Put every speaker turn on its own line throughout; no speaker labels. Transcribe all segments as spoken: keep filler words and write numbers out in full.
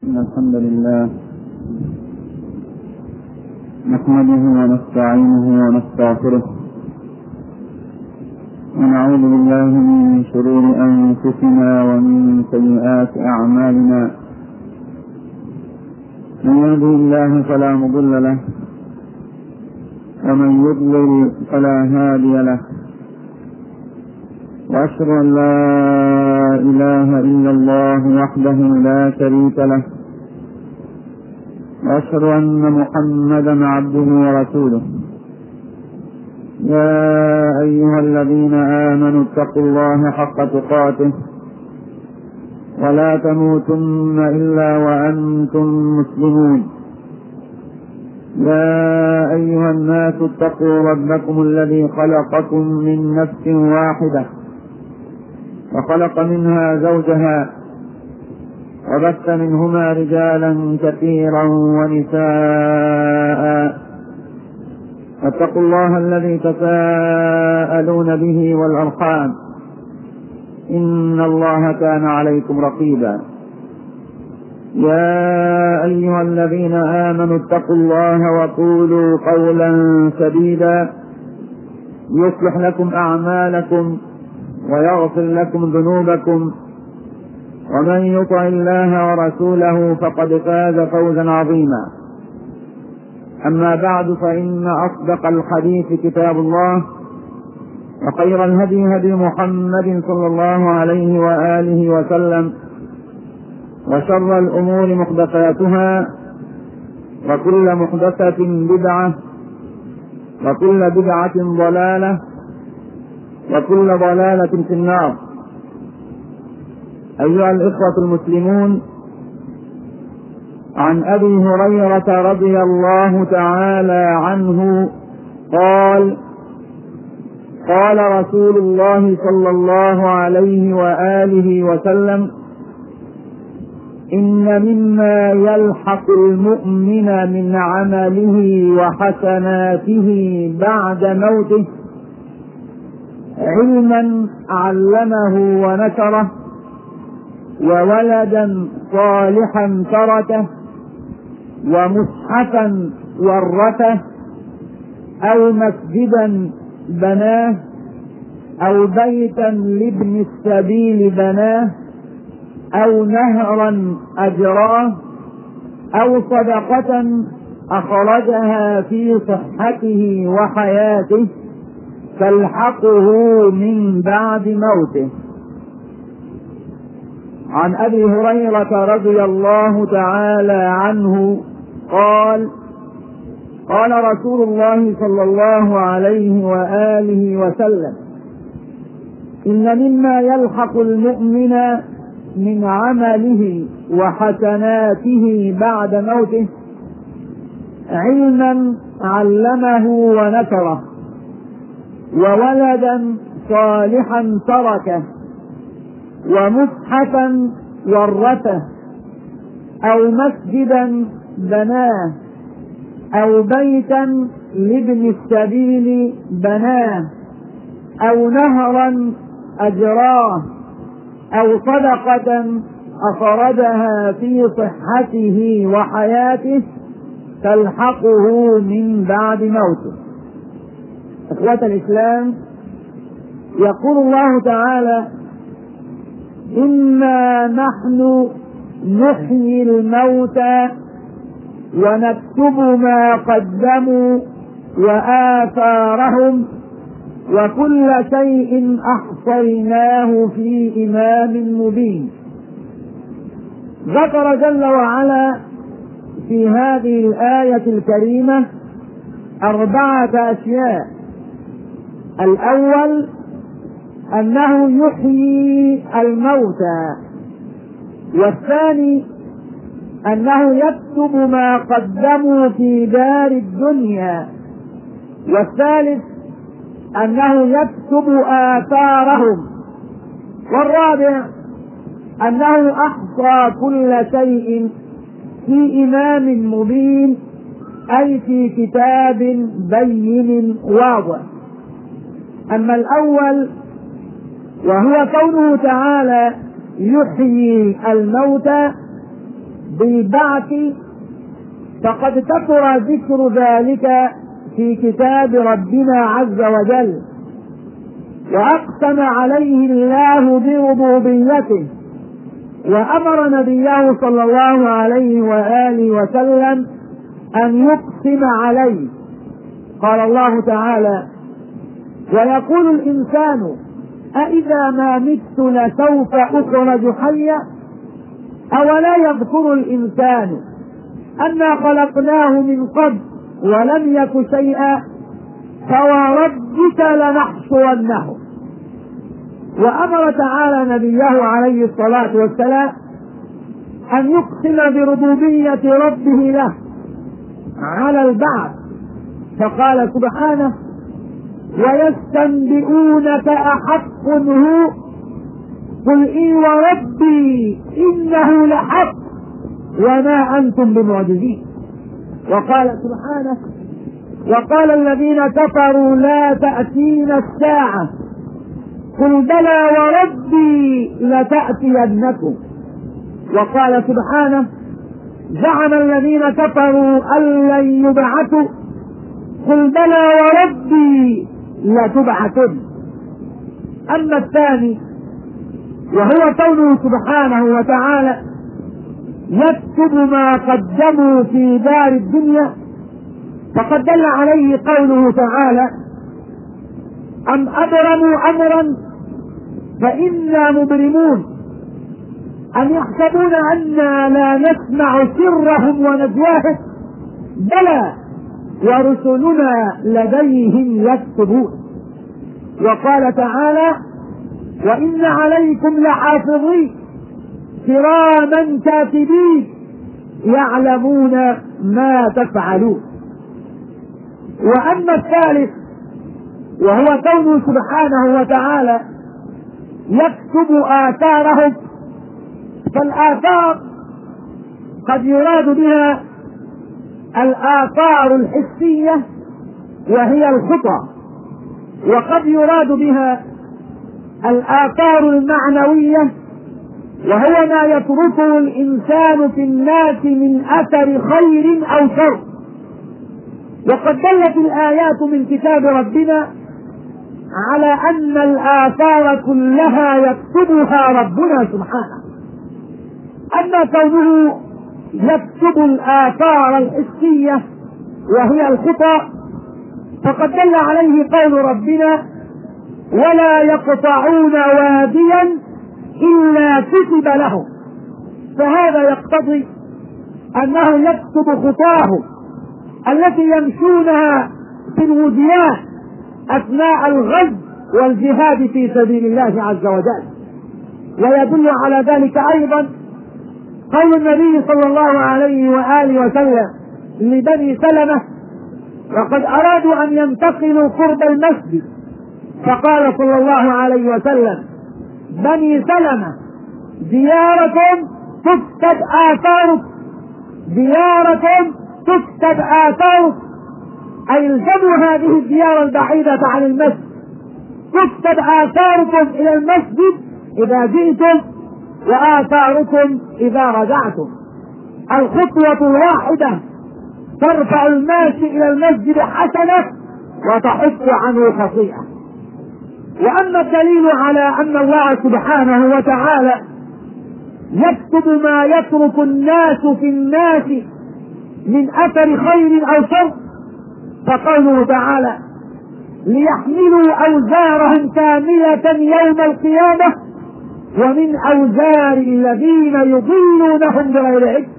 إن الحمد لله نحمده ونستعينه ونستغفره ونعوذ بالله من شرور أنفسنا ومن سيئات أعمالنا. من يهده الله فلا مضل له ومن يضلل فلا هادي له، وأشهد أن لا إله إلا الله وحده لا شريك له، وأشهد أن محمدا عبده ورسوله. يا أيها الذين آمنوا اتقوا الله حق تقاته ولا تموتن إلا وأنتم مسلمون. يا أيها الناس اتقوا ربكم الذي خلقكم من نفس واحدة وخلق منها زوجها وبث منهما رجالا كثيرا ونساء، واتقوا الله الذي تساءلون به والأرحام إن الله كان عليكم رقيبا. يا أيها الذين آمنوا اتقوا الله وقولوا قولا سديدا يصلح لكم أعمالكم ويغفر لكم ذنوبكم، ومن يطع الله ورسوله فقد فاز فوزا عظيما. أما بعد، فإن أصدق الحديث كتاب الله، وخير الهدي هدي محمد صلى الله عليه وآله وسلم، وشر الأمور محدثاتها، وكل محدثة بدعة، وكل بدعة ضلالة، وكل ضلالة في النار. أيها الإخوة المسلمون، عن أبي هريرة رضي الله تعالى عنه قال: قال رسول الله صلى الله عليه وآله وسلم: إن مما يلحق المؤمن من عمله وحسناته بعد موته علما علمه ونشره، وولدا صالحا تركه، ومصحفا ورثه، أو مسجدا بناه، أو بيتا لابن السبيل بناه، أو نهرا أجراه، أو صدقة أخرجها في صحته وحياته تلحقه من بعد موته. عن أبي هريرة رضي الله تعالى عنه قال: قال رسول الله صلى الله عليه وآله وسلم: إن مما يلحق المؤمن من عمله وحسناته بعد موته علما علمه ونشره، وولدا صالحا تركه، ومصحفا ورثه، أو مسجدا بناه، أو بيتا لابن السبيل بناه، أو نهرا أجراه، أو صدقة أخرجها في صحته وحياته تلحقه من بعد موته. إخوة الإسلام، يقول الله تعالى: إنا نحن نحيي الموتى ونكتب ما قدموا وآثارهم وكل شيء أحصيناه في إمام مبين. ذكر جل وعلا في هذه الآية الكريمة أربعة أشياء: الأول أنه يحيي الموتى، والثاني أنه يكتب ما قدموا في دار الدنيا، والثالث أنه يكتب آثارهم، والرابع أنه أحصى كل شيء في إمام مبين، أي في كتاب بين واضح. أما الأول وهو قوله تعالى يحيي الموتى،
بالبعث فقد كثر ذكر ذلك في كتاب ربنا عز وجل، وأقسم عليه الله بربوبيته، وأمر نبيه صلى الله عليه وآله وسلم أن يقسم عليه. قال الله تعالى: ويقول الإنسان أإذا ما مت لسوف أخرج حيا، أولا يذكر الإنسان أنا خلقناه من قبل ولم يك شيئا فوربك لنحشرنه. وأمر تعالى نبيه عليه الصلاة والسلام أن يقسم بربوبية ربه له على البعث، فقال سبحانه: ويستنبئونك أحق هو قل إي وربي إنه لحق وما أنتم بمعجزين. وقال سبحانه: وقال الذين كفروا لا تأتينا الساعة قل بلى وربي لتأتينكم. وقال سبحانه: زعم الذين كفروا أن لن يبعثوا قل بلى وربي لتبعثن. أما الثاني وهو قوله سبحانه وتعالى: يكتب ما قدموا في دار الدنيا، فقد دل عليه قوله تعالى: أم أبرموا أمرا فإنا مبرمون، أم يحسبون أنا لا نسمع سرهم ونجواهم، بلى ورسلنا لديهم يكتبون. وقال تعالى: وإن عليكم لحافظين كراما كاتبين يعلمون ما تفعلون. وأما الثالث وهو قوله سبحانه وتعالى: يكتب آثارهم، فالآثار قد يراد بها الآثار الحسية وهي الخطى، وقد يراد بها الآثار المعنوية وهو ما يتركه الإنسان في الناس من أثر خير أو شر. وقد دلت الآيات من كتاب ربنا على أن الآثار كلها يكتبها ربنا سبحانه. أما كونه يكتب الآثار الحسية وهي الخطى فقد دل عليه قول ربنا: ولا يقطعون واديا إلا كتب لهم. فهذا يقتضي أنه يكتب خطاهم التي يمشونها في الوديان أثناء الغزو والجهاد في سبيل الله عز وجل. ويدل على ذلك أيضا قول النبي صلى الله عليه وآله وسلم لبني سلمة وقد أرادوا أن ينتقلوا قرب المسجد، فقال صلى الله عليه وسلم: بني سلمة دياركم تكتب آثاركم، دياركم تكتب آثاركم، أي الزموا هذه الديار البعيدة عن المسجد، تكتب آثاركم إلى المسجد إذا جئتم وآثاركم إذا رجعتم. الخطوة الواحدة ترفع الماشي إلى المسجد حسنة وتحط عنه خطيئة. وأما الدليل على أن الله سبحانه وتعالى يكتب ما يترك الناس في الناس من أثر خير أو شر فقوله تعالى: ليحملوا أوزارهم كاملة يوم القيامة ومن أوزار الذين يضلونهم بغير علم.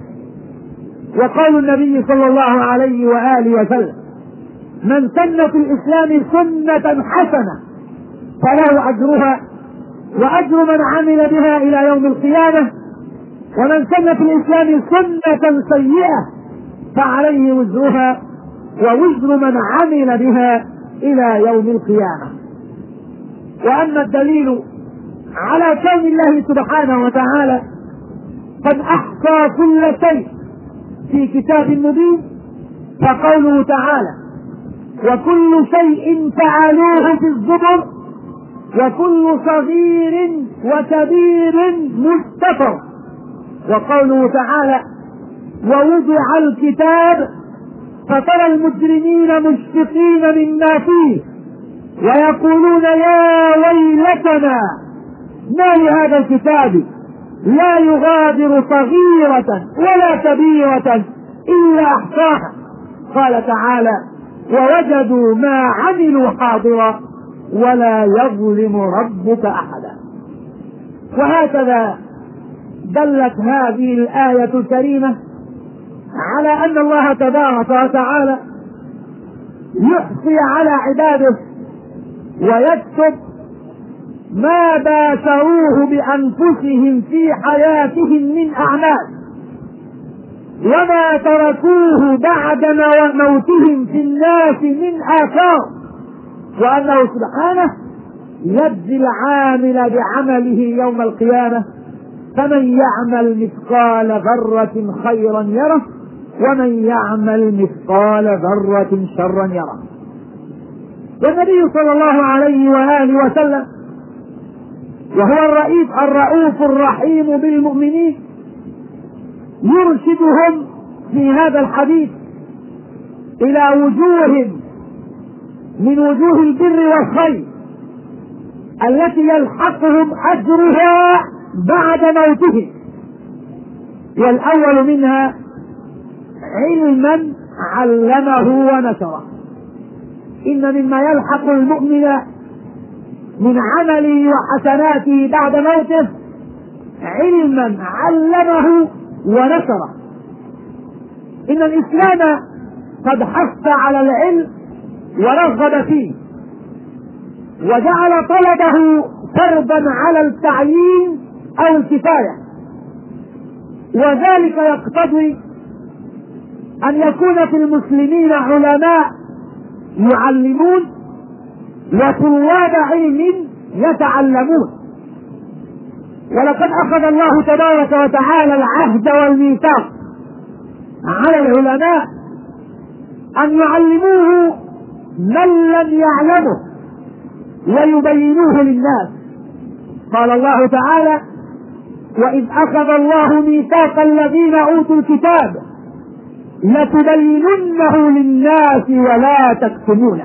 وقول النبي صلى الله عليه وآله وسلم: من سن في الإسلام سنة حسنة فله أجرها وأجر من عمل بها إلى يوم القيامة، ومن سن في الإسلام سنة سيئة فعليه وزرها ووزر من عمل بها إلى يوم القيامة. وأما الدليل على كون الله سبحانه وتعالى قد أحصى كل شيء في كتاب مبين فقوله تعالى: وكل شيء فعلوه في الزبر وكل صغير وكبير مستطر. وقوله تعالى: ووضع الكتاب فترى المجرمين مشفقين مما فيه ويقولون يا ويلتنا ما لهذا الكتاب لا يغادر صغيرة ولا كبيرة إلا أحصاها. قال تعالى ووجدوا ما عملوا حاضرا ولا يظلم ربك أحدا. وهكذا دلت هذه الآية الكريمة على أن الله تبارك وتعالى يحصي على عباده ويكتب ما باشروه بأنفسهم في حياتهم من أعمال وما تركوه بعد موتهم في الناس من آثار، وأنه سبحانه يجزي العامل بعمله يوم القيامة، فمن يعمل مثقال ذرة خيرا يره ومن يعمل مثقال ذرة شرا يره. والنبي صلى الله عليه وآله وسلم وهو الرئيس الرؤوف الرحيم بالمؤمنين يرشدهم في هذا الحديث إلى وجوه من وجوه البر والخير التي يلحقهم أجرها بعد موتهم. والأول منها علما علمه ونشره. إن مما يلحق المؤمن من عمله وحسناته بعد موته علما علمه ونشره. إن الإسلام قد حث على العلم ورغب فيه وجعل طلبه فرضا على التعيين أو الكفاية، وذلك يقتضي أن يكون في المسلمين علماء يعلمون وطلاب علم يتعلمون. ولقد أخذ الله تبارك وتعالى العهد والميثاق على العلماء أن يعلموه من لم يعلمه ويبينوه للناس. قال الله تعالى وإذ أخذ الله ميثاق الذين أوتوا الكتاب لتبيننه للناس ولا تكتمونه.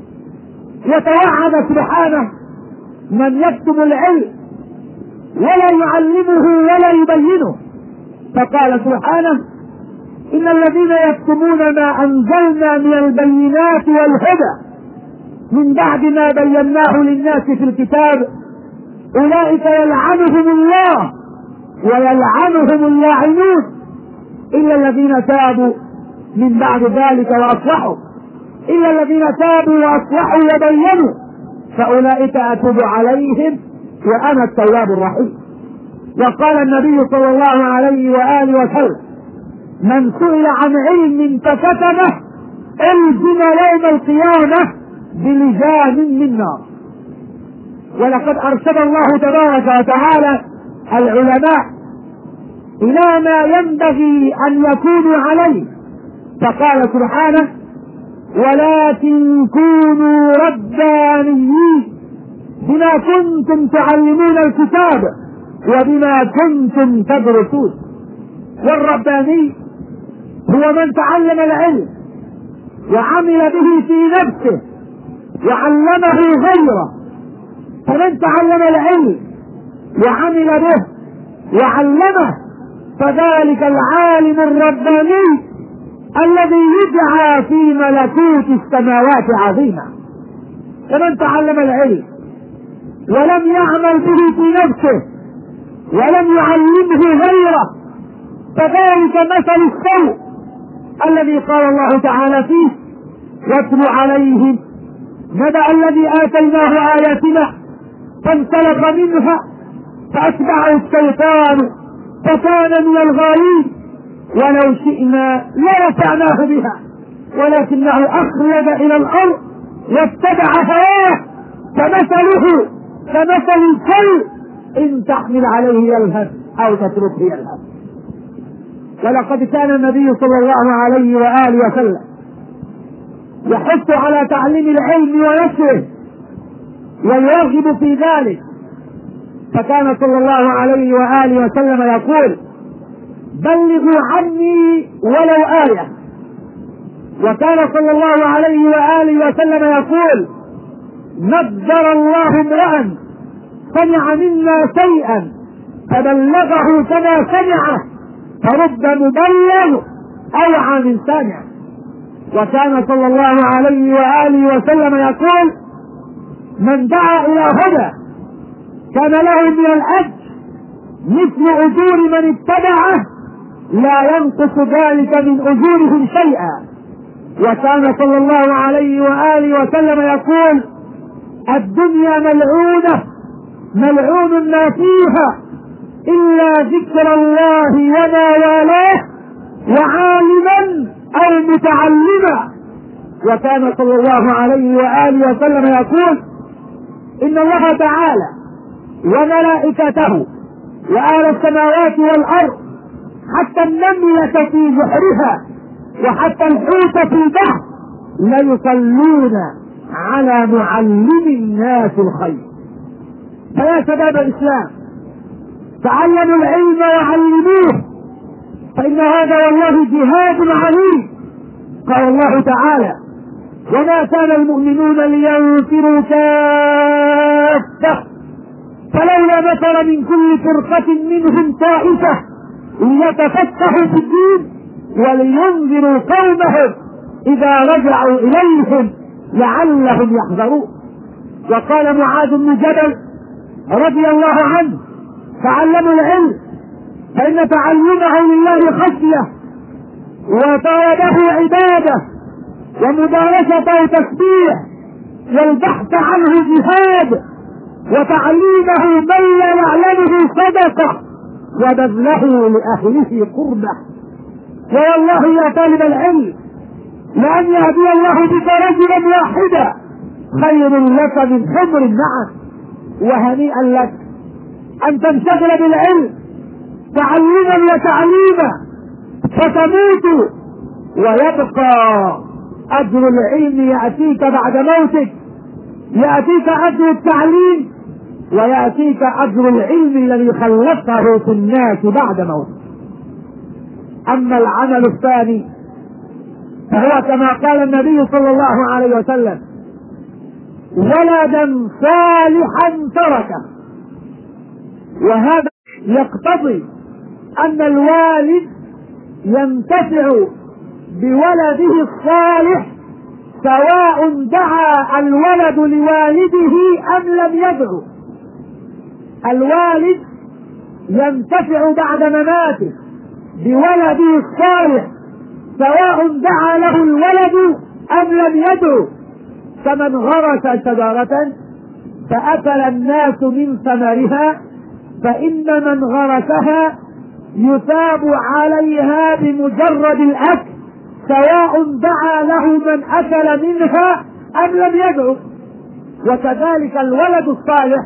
وتوعد سبحانه من يكتم العلم ولا يعلمه ولا يبينه، فقال سبحانه إن الذين يكتمون ما أنزلنا من البينات والهدى من بعد ما بيناه للناس في الكتاب أولئك يلعنهم الله ويلعنهم اللاعنون إلا الذين تابوا من بعد ذلك وأصلحوا إلا الذين تابوا وأصلحوا وبينوا فأولئك أتوب عليهم وأنا التواب الرحيم. وقال النبي صلى الله عليه وآله وسلم من سئل عن علم فكتمه ألزم يوم القيامة بلجام من نار. ولقد أرشد الله تبارك وتعالى العلماء إلى ما ينبغي أن يكونوا عليه، فقال سبحانه ولكن كونوا ربانيين بما كنتم تعلمون الكتاب وبما كنتم تدرسون. والرباني هو من تعلم العلم وعمل به في نفسه وعلمه غيره. فمن تعلم العلم وعمل به وعلمه فذلك العالم الرباني الذي يدعى في ملكوت السماوات عظيما. ومن تعلم العلم ولم يعمل به في نفسه ولم يعلمه غيره فذلك مثل السوء الذي قال الله تعالى فيه واتل عليهم نبأ الذي آتيناه آياتنا فانسلخ منها فأتبعه الشيطان فكان من الغاوين ولو شئنا لرفعناه بها ولكنه أخلد إلى الأرض واتبع هواه فمثله كمثل الكلب إن تحمل عليه يلهث أو تتركه يلهث. ولقد كان النبي صلى الله عليه وآله وسلم يحث على تعليم العلم ونشره ويرغب في ذلك، فكان صلى الله عليه وآله وسلم يقول بلغوا عني ولو آية. وكان صلى الله عليه وآله وسلم يقول: نذر الله امرأ سمع منا شيئا فبلغه كما سمعه فرب مبلغ أوعى من سامع. وكان صلى الله عليه وآله وسلم يقول: من دعا إلى هدى كان له من الأجر مثل أجور من اتبعه لا ينقص ذلك من أجورهم شيئا. وكان صلى الله عليه وآله وسلم يقول: الدنيا ملعونة ملعون ما فيها إلا ذكر الله وما والاه وعالما أو متعلما. وكان صلى الله عليه وآله وسلم يقول: إن الله تعالى وملائكته وأهل السماوات والأرض حتى النملة في بحرها وحتى الحوت في البحر ليصلون على معلم الناس الخير. فيا شباب الإسلام، تعلموا العلم وعلموه، فإن هذا والله جهاد عظيم. قال الله تعالى: وما كان المؤمنون لينفروا كافة فلولا نفر من كل فرقة منهم طائفة ليتفقهوا في الدين ولينذروا قومهم إذا رجعوا إليهم لعلهم يحذرون. وقال معاذ بن جبل رضي الله عنه: تعلموا العلم فإن تعلمه لله خشية وطلبه عبادة ومدارسته تسبيح والبحث عنه جهاد وتعليمه من لا يعلمه صدقة وبذله لأهله قربة. والله يا طالب العلم لأن يهدي الله بك رجلا واحدا خير لك من حمر النعم. وهنيئا لك أن تنشغل بالعلم تعلما وتعليما فتموت ويبقى أجر العلم يأتيك بعد موتك، يأتيك أجر التعليم ويأتيك أجر العلم الذي خلفته في الناس بعد موتك. أما العمل الثاني فهو كما قال النبي صلى الله عليه وسلم: ولدا صالحا تركه. وهذا يقتضي أن الوالد ينتفع بولده الصالح سواء دعا الولد لوالده أم لم يدعو. الوالد ينتفع بعد مماته بولده الصالح سواء دعا له الولد أم لم يدعو. كمن غرس شجرة فأكل الناس من ثمرها فإن من غرسها يثاب عليها بمجرد الأكل سواء دعا له من أكل منها أم لم يدعو. وكذلك الولد الصالح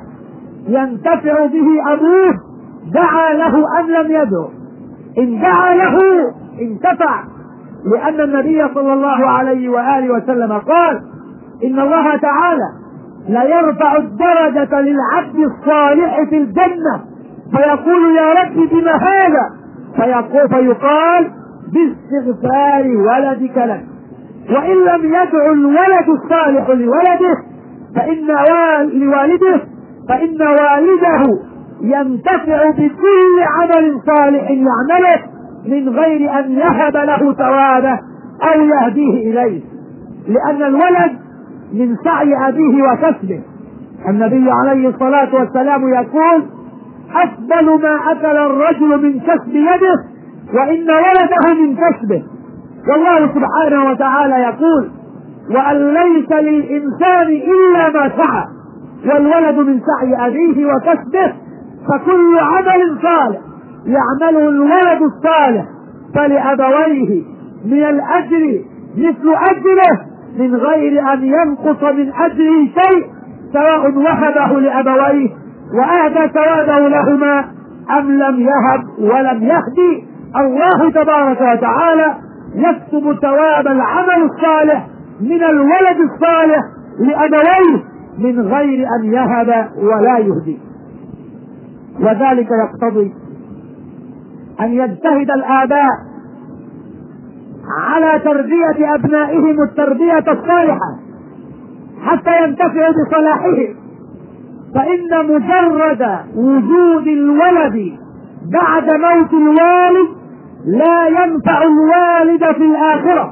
ينتفع به أبوه دعا له أم لم يدعو. إن دعا له انتفع، لأن النبي صلى الله عليه وآله وسلم قال: إن الله تعالى لا يرفع الدرجة للعبد الصالح في الجنة فيقول: يا رب بما هذا؟ فيقول فيقال: باستغفار ولدك لك. وإن لم يدع الولد الصالح لولده فإن لوالده فإن والده ينتفع بكل عمل صالح يعمله من غير أن يهب له ثوابه أو يهديه إليه، لأن الولد من سعي أبيه وكسبه. النبي عليه الصلاة والسلام يقول: أفضل ما أكل الرجل من كسب يده وإن ولده من كسبه. والله سبحانه وتعالى يقول: وأن ليس للإنسان إلا ما سعى، والولد من سعي أبيه وكسبه. فكل عمل صالح يعمله الولد الصالح فلأبويه من الأجر مثل أجره من غير أن ينقص من أجره شيء، سواء وهبه لأبويه وأهدى ثوابه لهما أم لم يهب ولم يهدي. الله تبارك وتعالى يكتب ثواب العمل الصالح من الولد الصالح لأبويه من غير أن يهب ولا يهدي. وذلك يقتضي أن يجتهد الآباء على تربية أبنائهم التربية الصالحة حتى ينتفعوا بصلاحهم، فإن مجرد وجود الولد بعد موت الوالد لا ينفع الوالد في الآخرة.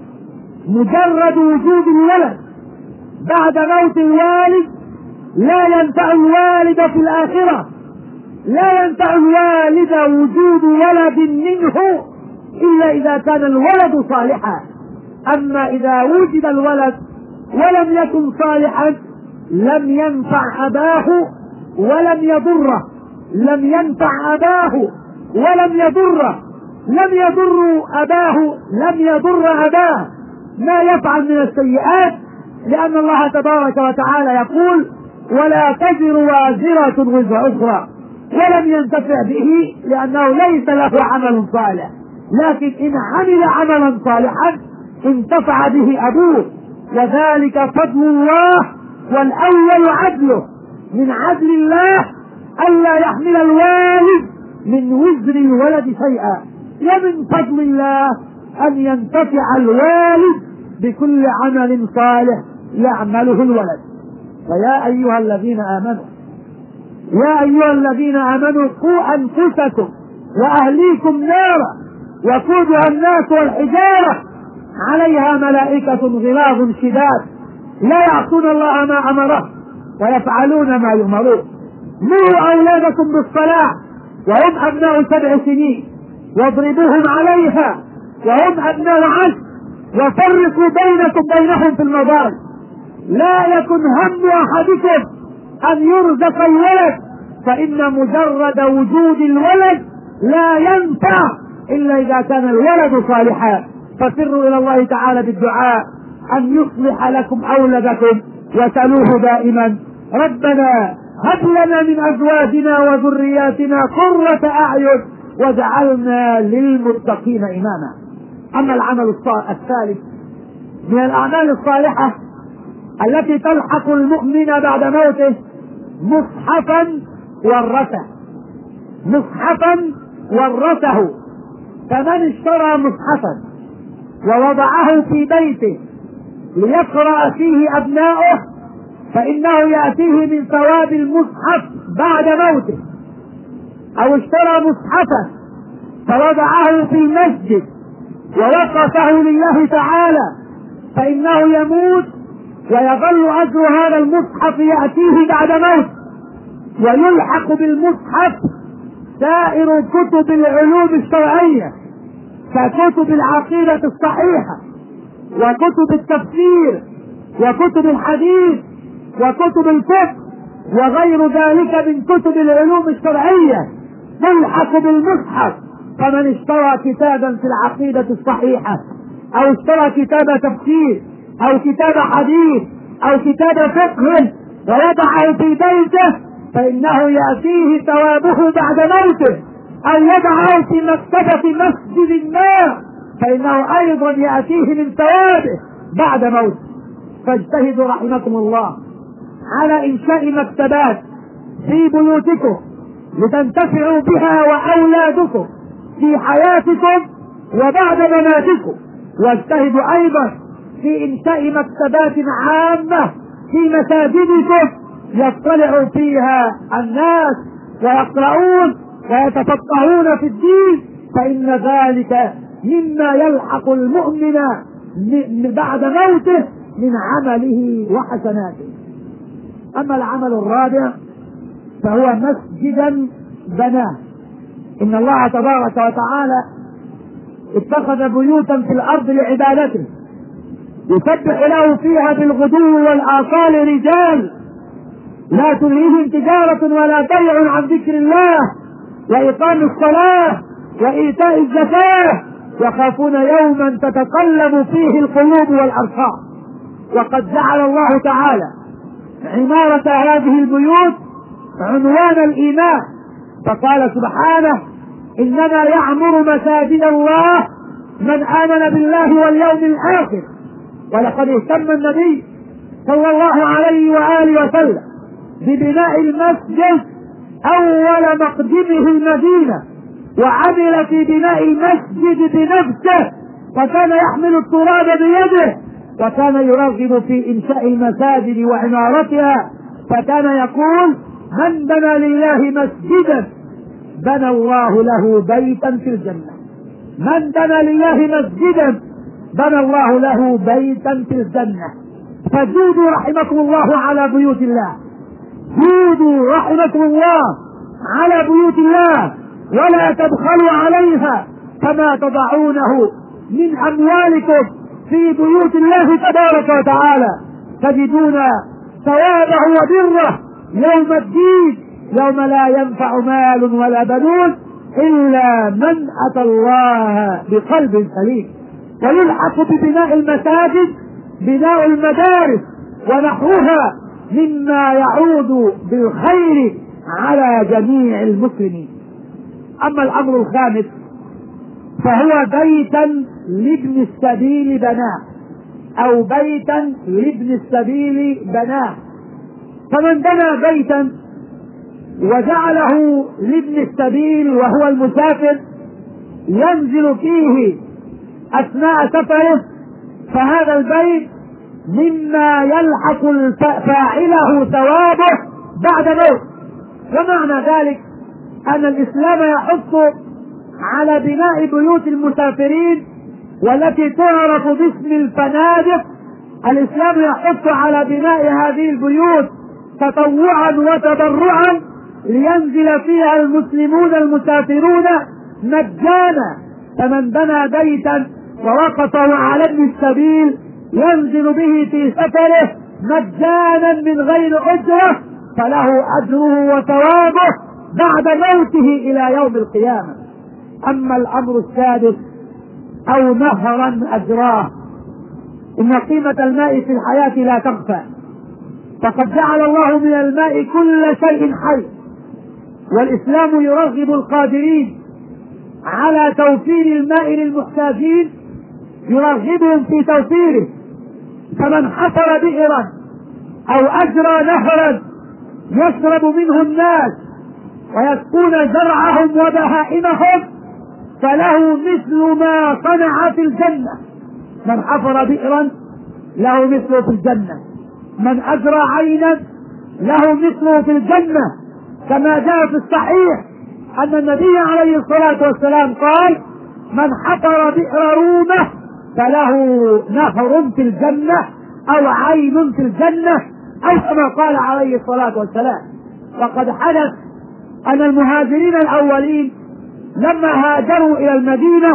مجرد وجود الولد بعد موت الوالد لا ينفع الوالد في الآخرة. لا ينفع الوالد وجود ولد منه إلا إذا كان الولد صالحا. أما إذا وجد الولد ولم يكن صالحا لم ينفع أباه ولم يضره. لم ينفع أباه ولم يضره. لم يضر أباه لم يضر أباه ما يفعل من السيئات، لأن الله تبارك وتعالى يقول: ولا تزر وازرة وزر أخرى، ولم ينتفع به لأنه ليس له عمل صالح. لكن إن عمل عملا صالحا انتفع به أبوه، وذلك فضل الله، والأول عدله. من عدل الله ألا يحمل الوالد من وزر الولد شيئا، ومن فضل الله أن ينتفع الوالد بكل عمل صالح يعمله الولد. فيا أيها الذين آمنوا يا أيها الذين آمنوا قوا أنفسكم وأهليكم نارا وقودها الناس والحجارة عليها ملائكة غلاظ شداد لا يعصون الله ما أمره ويفعلون ما يؤمرون. مروا أولادكم بالصلاة وهم أبناء سبع سنين واضربوهم عليها وهم أبناء عشر وفرقوا بينكم بينهم في المضاجع. لا يكن هم أحدكم أن يرزق الولد، فإن مجرد وجود الولد لا ينفع إلا إذا كان الولد صالحا. فسروا إلى الله تعالى بالدعاء أن يصلح لكم أولادكم وسألوه دائما: ربنا هب لنا من أزواجنا وذرياتنا قرة أعين واجعلنا للمتقين إماما. أما العمل الثالث من الأعمال الصالحة التي تلحق المؤمن بعد موته: مصحفا ورثه. مصحفا ورثه، فمن اشترى مصحفا ووضعه في بيته ليقرأ فيه أبناؤه فإنه يأتيه من ثواب المصحف بعد موته. أو اشترى مصحفا فوضعه في المسجد ووقفه لله تعالى فإنه يموت ويظل أجر هذا المصحف يأتيه بعد موت. ويلحق بالمصحف سائر كتب العلوم الشرعية ككتب العقيدة الصحيحة وكتب التفسير وكتب الحديث وكتب الفقه وغير ذلك من كتب العلوم الشرعية تلحق بالمصحف. فمن اشترى كتابا في العقيدة الصحيحة أو اشترى كتاب تفسير أو كتاب حديث أو كتاب فقه ووضعه في بيته فإنه يأتيه ثوابه بعد موته. أو يضعه في مكتبة مسجد ما فإنه أيضا يأتيه من ثوابه بعد موته. فاجتهدوا رحمكم الله على إنشاء مكتبات في بيوتكم لتنتفعوا بها وأولادكم في حياتكم وبعد مماتكم. واجتهدوا أيضا في إنشاء مكتبات عامة في مساجدكم يطلع فيها الناس ويقرؤون ويتفقهون في الدين، فإن ذلك مما يلحق المؤمن بعد موته من عمله وحسناته. أما العمل الرابع فهو مسجدا بناه. إن الله تبارك وتعالى اتخذ بيوتا في الأرض لعبادته يسبح له فيها بالغدو والآصال رجال لا تلهيهم تجارة ولا بيع عن ذكر الله وإقام الصلاة وإيتاء الزكاة يخافون يوما تتقلب فيه القلوب والأبصار. وقد جعل الله تعالى عمارة هذه البيوت عنوان الإيمان، فقال سبحانه: إنما يعمر مساجد الله من آمن بالله واليوم الآخر. ولقد اهتم النبي صلى الله عليه وآله وسلم ببناء المسجد أول مقدمه المدينة وعمل في بناء المسجد بنفسه، وكان يحمل التراب بيده، وكان يرغب في إنشاء المساجد وعمارتها، فكان يقول: من بنى لله مسجدا بنى الله له بيتا في الجنة. من بنى لله مسجدا بنى الله له بيتا في الجنة. فجودوا رحمكم الله على بيوت الله، جودوا رحمكم الله على بيوت الله، ولا تبخلوا عليها، كما تضعونه من أموالكم في بيوت الله تبارك وتعالى تجدون ثوابه وبره يوم الدين، يوم لا ينفع مال ولا بنون إلا من أتى الله بقلب سليم. ويلحق ببناء المساجد بناء المدارس ونحوها مما يعود بالخير على جميع المسلمين. أما الأمر الخامس فهو بيتا لابن السبيل بناه، أو بيتا لابن السبيل بناه. فمن بنى بيتا وجعله لابن السبيل وهو المسافر ينزل فيه أثناء سفره، فهذا البيت مما يلحق فاعله ثوابه بعد موت. ومعنى ذلك أن الإسلام يحث على بناء بيوت المسافرين والتي تعرف باسم الفنادق. الإسلام يحث على بناء هذه البيوت تطوعا وتضرعا لينزل فيها المسلمون المسافرون مجانا. فمن بنى بيتا ووقفه على ابن السبيل ينزل به في سفره مجانا من غير أجرة، فله أجره وثوابه بعد موته إلى يوم القيامة. أما الأمر السادس أو نهرا أجراه، إن قيمة الماء في الحياة لا تخفى، فقد جعل الله من الماء كل شيء حي، والإسلام يرغب القادرين على توفير الماء للمحتاجين، يرغبهم في توفيره. فمن حفر بئرا أو أجرى نهرا يشرب منه الناس ويسقون زرعهم وبهائمهم فله مثل ما صنع في الجنة. من حفر بئرا له مثله في الجنة، من أجرى عينا له مثله في الجنة، كما جاء في الصحيح أن النبي عليه الصلاة والسلام قال: من حفر بئر رومه فله نهر في الجنة أو عين في الجنة، أو كما قال عليه الصلاة والسلام. وقد حدث أن المهاجرين الأولين لما هاجروا إلى المدينة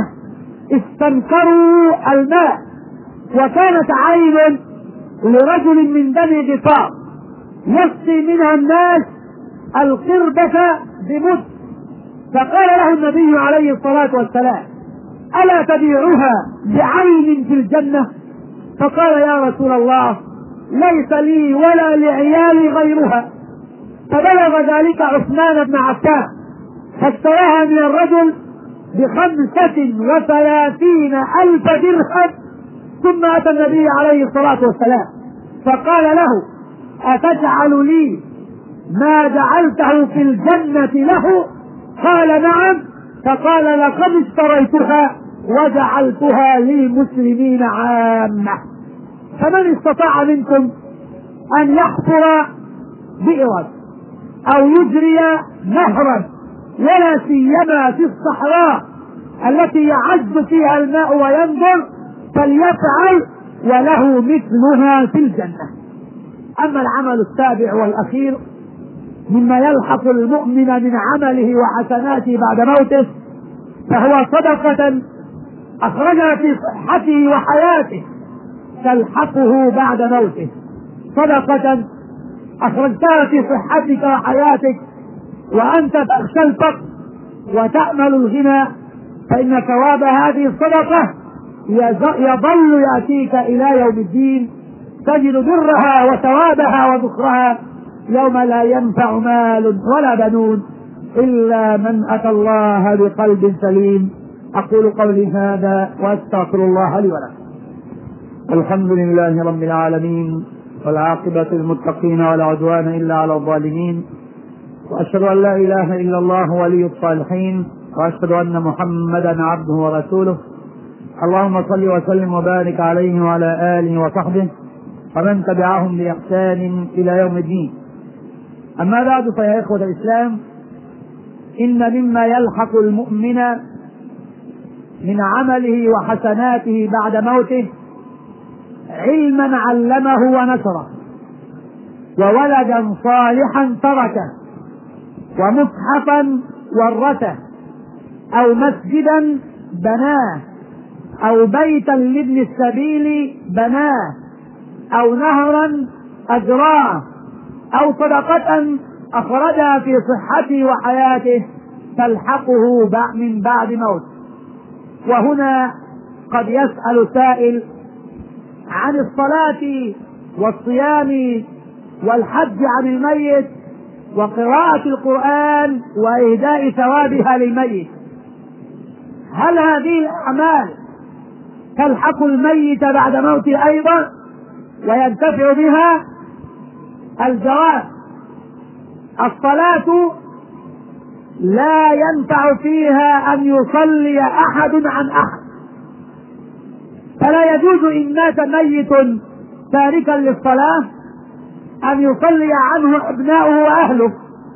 استنكروا الماء، وكانت عين لرجل من بني غفار يسقي منها الناس القربة بمد، فقال له النبي عليه الصلاة والسلام: ألا تبيعها بعين في الجنة؟ فقال: يا رسول الله ليس لي ولا لعيالي غيرها. فبلغ ذلك عثمان بن عفان فاشتراها من الرجل بخمسة وثلاثين ألف درهم، ثم أتى النبي عليه الصلاة والسلام فقال له: أتجعل لي ما جعلته في الجنة له؟ قال: نعم. فقال: لقد اشتريتها وجعلتها للمسلمين عامة. فمن استطاع منكم أن يحفر بئرا أو يجري نهرا، ولا سيما في الصحراء التي يعز فيها الماء وينظر، فليفعل وله مثلها في الجنة. أما العمل السابع والأخير مما يلحق المؤمن من عمله وحسناته بعد موته، فهو صدقة أخرجها في صحته وحياته تلحقه بعد موته. صدقة أخرجتها في صحتك وحياتك وأنت تخشى الفقر وتأمل الغنى، فإن ثواب هذه الصدقة يظل يأتيك إلى يوم الدين، تجد برها وثوابها وذكرها يوم لا ينفع مال ولا بنون إلا من أتى الله بقلب سليم. أقول قولي هذا وأستغفر الله لي ولكم.
الحمد لله رب العالمين، والعاقبة للمتقين ولا عدوان إلا على الظالمين، وأشهد أن لا إله إلا الله ولي الصالحين،
وأشهد أن محمدا عبده ورسوله. اللهم صل وسلم وبارك عليه وعلى آله وصحبه ومن تبعهم بإحسان إلى يوم الدين. أما بعد، فيا إخوة الإسلام، إن مما يلحق المؤمن من عمله وحسناته بعد موته علما علمه ونشره، وولدا صالحا تركه، ومصحفا ورثه، أو مسجدا بناه، أو بيتا لابن السبيل بناه، أو نهرا أجراه، أو صدقة أخرجها في صحته وحياته تلحقه من بعد موت. وهنا قد يسأل سائل عن الصلاة والصيام والحج عن الميت وقراءة القرآن وإهداء ثوابها للميت، هل هذه الأعمال تلحق الميت بعد موته أيضا وينتفع بها؟ الجواب: الصلاة لا ينفع فيها أن يصلي أحد عن أحد، فلا يجوز إن مات ميت تاركا للصلاة أن يصلي عنه أبناؤه وأهله،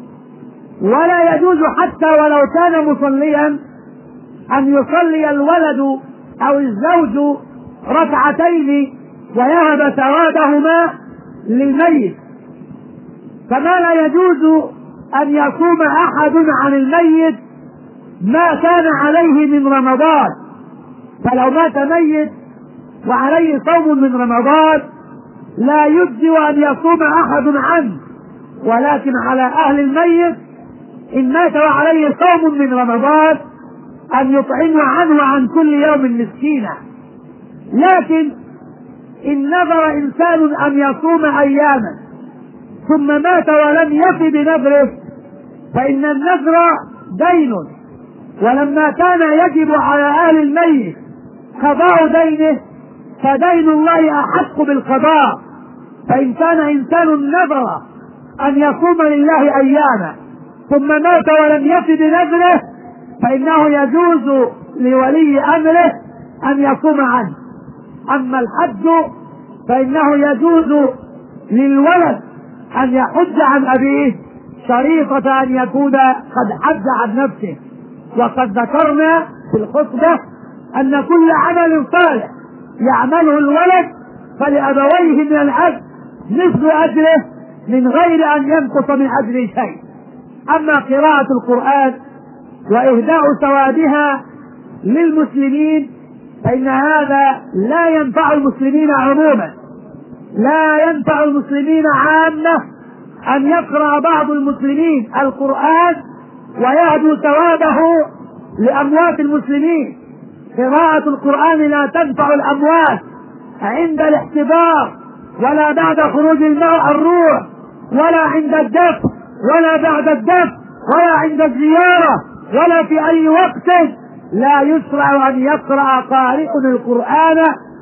ولا يجوز حتى ولو كان مصليا أن يصلي الولد أو الزوج ركعتين ويهب ثوابهما للميت. كما لا يجوز أن يصوم أحد عن الميت ما كان عليه من رمضان، فلو مات ميت وعليه صوم من رمضان لا يجزي أن يصوم أحد عنه، ولكن على أهل الميت إن مات وعليه صوم من رمضان أن يطعموا عنه عن كل يوم مسكينا. لكن إن نذر إنسان أن يصوم أياما ثم مات ولم يف بنذره فإن النذر دين، ولما كان يجب على أهل الميت قضاء دينه فدين الله أحق بالقضاء. فإن كان إنسان نذر أن يصوم لله أياما ثم مات ولم يف بنذره فإنه يجوز لولي أمره أن يصوم عنه. أما الحج فإنه يجوز للولد أن يحج عن أبيه شريطة أن يكون قد حج عن نفسه. وقد ذكرنا في الخطبة أن كل عمل صالح يعمله الولد فلأبويه من الحج مثل أجره من غير أن ينقص من أجره شيء. أما قراءة القرآن وإهداء ثوابها للمسلمين فإن هذا لا ينفع المسلمين عموما، لا ينفع المسلمين عامة أن يقرأ بعض المسلمين القرآن ويهدوا ثوابه لأموات المسلمين. قراءة القرآن لا تنفع الأموات عند الاحتضار ولا بعد خروج الروح ولا عند الدفن ولا بعد الدفن ولا عند الزيارة ولا في أي وقت. لا يشرع أن يقرأ قارئ القرآن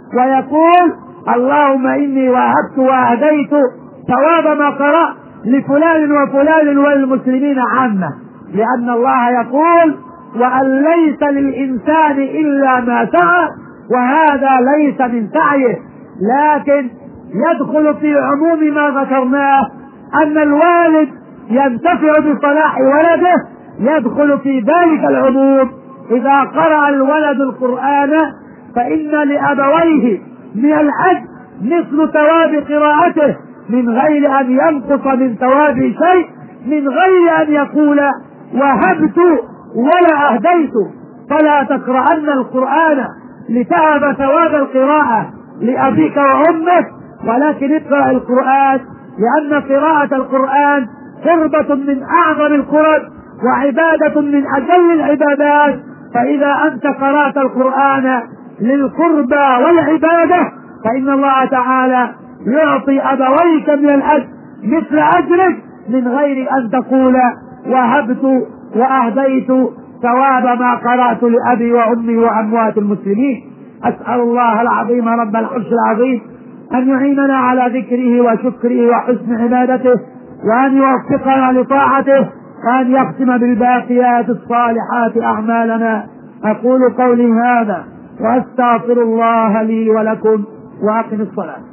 ويقول اللهم إني وهبت وأهديت ثواب ما قرأ لفلان وفلان والمسلمين عامة، لأن الله يقول وأن ليس للإنسان إلا ما سعى، وهذا ليس من سعيه. لكن يدخل في عموم ما ذكرناه أن الوالد ينتفع بصلاح ولده، يدخل في ذلك العموم إذا قرأ الولد القرآن فإن لأبويه من الحج مثل ثواب قراءته من غير أن ينقص من ثواب شيء، من غير أن يقول وهبت ولا أهديت. فلا تقرأن القرآن لتهب ثواب القراءة لأبيك وأمك، ولكن اقرأ القرآن لأن قراءة القرآن قربة من أعظم القرب وعبادة من أجل العبادات. فإذا أنت قرأت القرآن للقربى والعبادة فإن الله تعالى يعطي أبويك من الأجر مثل أجرك من غير أن تقول وهبت وأهديت ثواب ما قرأت لأبي وأمي وأموات المسلمين. أسأل الله العظيم رب العرش العظيم أن يعيننا على ذكره وشكره وحسن عبادته، وأن يوفقنا لطاعته، وأن يختم بالباقيات الصالحات أعمالنا. أقول قولي هذا وأستغفر الله لي ولكم وأقم الصلاة.